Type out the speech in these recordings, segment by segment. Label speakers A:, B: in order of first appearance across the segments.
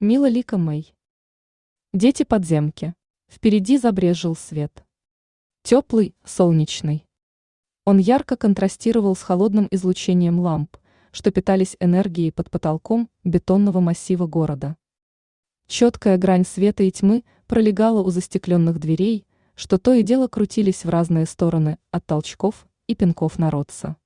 A: Мила Лика Мэй. Дети подземки. Впереди забрезжил свет. Теплый, солнечный. Он ярко контрастировал с холодным излучением ламп, что питались энергией под потолком бетонного массива города. Четкая грань света и тьмы пролегала у застекленных дверей, что то и дело крутились в разные стороны от толчков и пинков народца.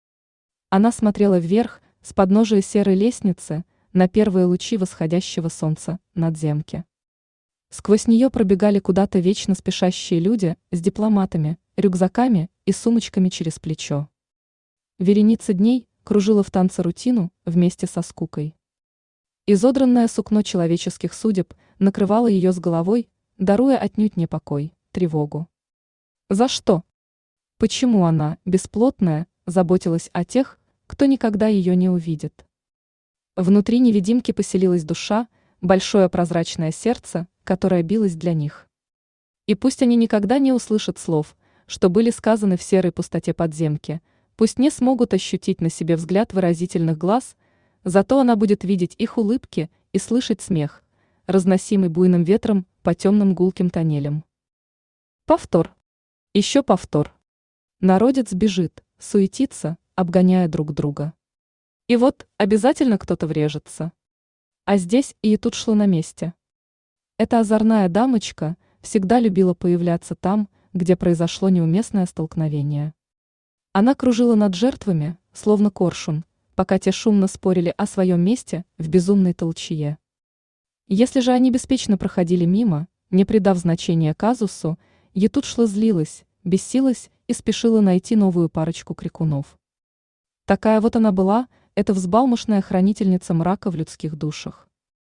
A: Она смотрела вверх, с подножия серой лестницы, на первые лучи восходящего солнца надземки. Сквозь нее пробегали куда-то вечно спешащие люди с дипломатами, рюкзаками и сумочками через плечо. Вереница дней кружила в танце рутину вместе со скукой. Изодранное сукно человеческих судеб накрывало ее с головой, даруя отнюдь не покой, тревогу. За что? Почему она, бесплотная, заботилась о тех, кто никогда ее не увидит? Внутри невидимки поселилась душа, большое прозрачное сердце, которое билось для них. И пусть они никогда не услышат слов, что были сказаны в серой пустоте подземки, пусть не смогут ощутить на себе взгляд выразительных глаз, зато она будет видеть их улыбки и слышать смех, разносимый буйным ветром по темным гулким тоннелям. Повтор. Еще повтор. Народец бежит, суетится, обгоняя друг друга. И вот обязательно кто-то врежется. А здесь и тут шло на месте. Эта озорная дамочка всегда любила появляться там, где произошло неуместное столкновение. Она кружила над жертвами, словно коршун, пока те шумно спорили о своем месте в безумной толчее. Если же они беспечно проходили мимо, не придав значения казусу, Етутшла злилась, бесилась и спешила найти новую парочку крикунов. Такая вот она была, эта взбалмошная хранительница мрака в людских душах.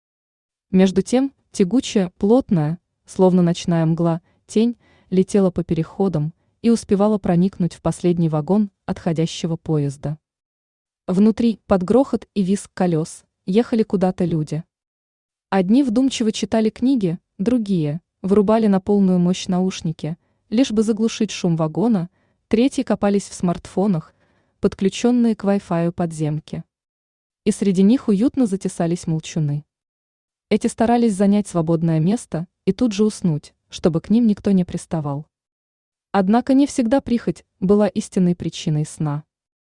A: Между тем, тягучая, плотная, словно ночная мгла, тень летела по переходам и успевала проникнуть в последний вагон отходящего поезда. Внутри, под грохот и визг колес, ехали куда-то люди. Одни вдумчиво читали книги, другие врубали на полную мощь наушники, лишь бы заглушить шум вагона, третьи копались в смартфонах, подключенные к Wi-Fi подземки. И среди них уютно затесались молчуны. Эти старались занять свободное место и тут же уснуть, чтобы к ним никто не приставал. Однако не всегда прихоть была истинной причиной сна.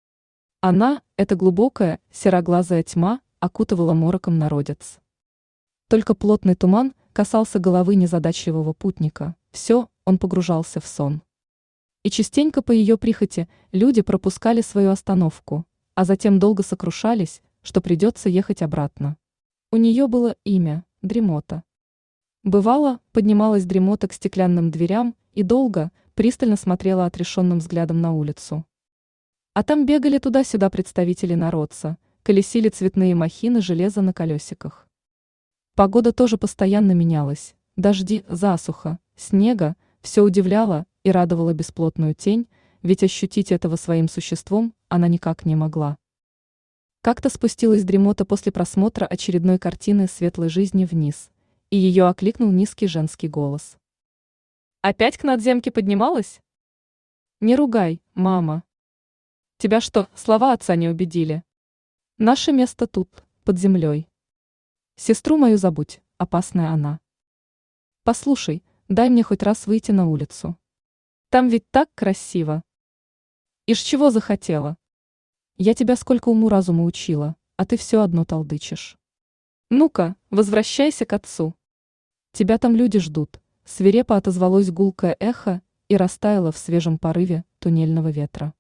A: Она, эта глубокая, сероглазая тьма, окутывала мороком народец. Только плотный туман касался головы незадачливого путника, все, он погружался в сон. И частенько по ее прихоти люди пропускали свою остановку, а затем долго сокрушались, что придется ехать обратно. У нее было имя – Дремота. Бывало, поднималась Дремота к стеклянным дверям и долго, пристально смотрела отрешенным взглядом на улицу. А там бегали туда-сюда представители народца, колесили цветные махины железа на колесиках. Погода тоже постоянно менялась, дожди, засуха, снега, все удивляло и радовало бесплотную тень, ведь ощутить этого своим существом она никак не могла. Как-то спустилась Дремота после просмотра очередной картины светлой жизни вниз, и ее окликнул низкий женский голос. «Опять к надземке поднималась?» «Не ругай, мама. Тебя что, слова отца не убедили? Наше место тут, под землей. Сестру мою забудь, опасная она. Послушай, дай мне хоть раз выйти на улицу. Там ведь так красиво. Ишь чего захотела? Я тебя сколько уму-разуму учила, а ты все одно толдычишь. Ну-ка, возвращайся к отцу. Тебя там люди ждут», — свирепо отозвалось гулкое эхо и растаяло в свежем порыве туннельного ветра.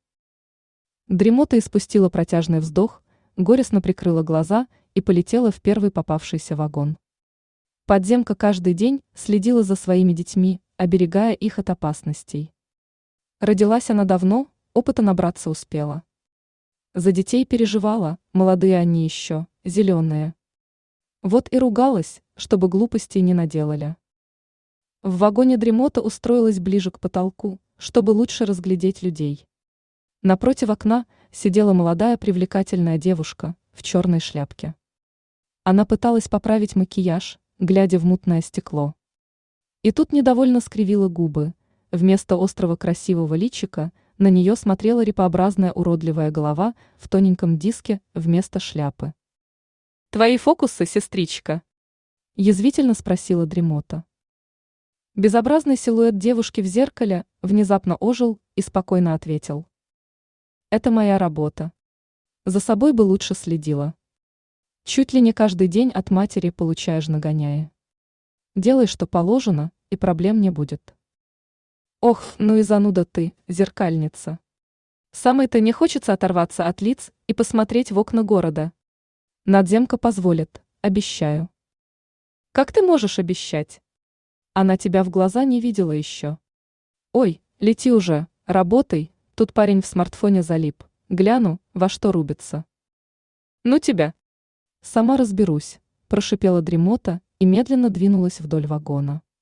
A: Дремота испустила протяжный вздох, горестно прикрыла глаза и полетела в первый попавшийся вагон. Подземка каждый день следила за своими детьми, оберегая их от опасностей. Родилась она давно, опыта набраться успела. За детей переживала, молодые они еще, зеленые. Вот и ругалась, чтобы глупостей не наделали. В вагоне Дремота устроилась ближе к потолку, чтобы лучше разглядеть людей. Напротив окна сидела молодая привлекательная девушка в черной шляпке. Она пыталась поправить макияж, глядя в мутное стекло. И тут недовольно скривила губы. Вместо острого красивого личика на нее смотрела репообразная уродливая голова в тоненьком диске вместо шляпы. «Твои фокусы, сестричка!» Язвительно спросила дремота. Безобразный силуэт девушки в зеркале внезапно ожил и спокойно ответил. Это моя работа. За собой бы лучше следила. Чуть ли не каждый день от матери получаешь нагоняя. Делай, что положено, и проблем не будет. Ох, ну и зануда ты, зеркальница. Самой-то не хочется оторваться от лиц и посмотреть в окна города. Надземка позволит, обещаю. Как ты можешь обещать? Она тебя в глаза не видела еще. Ой, лети уже, работай, тут парень в смартфоне залип. Гляну, во что рубится. Ну тебя. Сама разберусь, прошипела дремота и медленно двинулась вдоль вагона.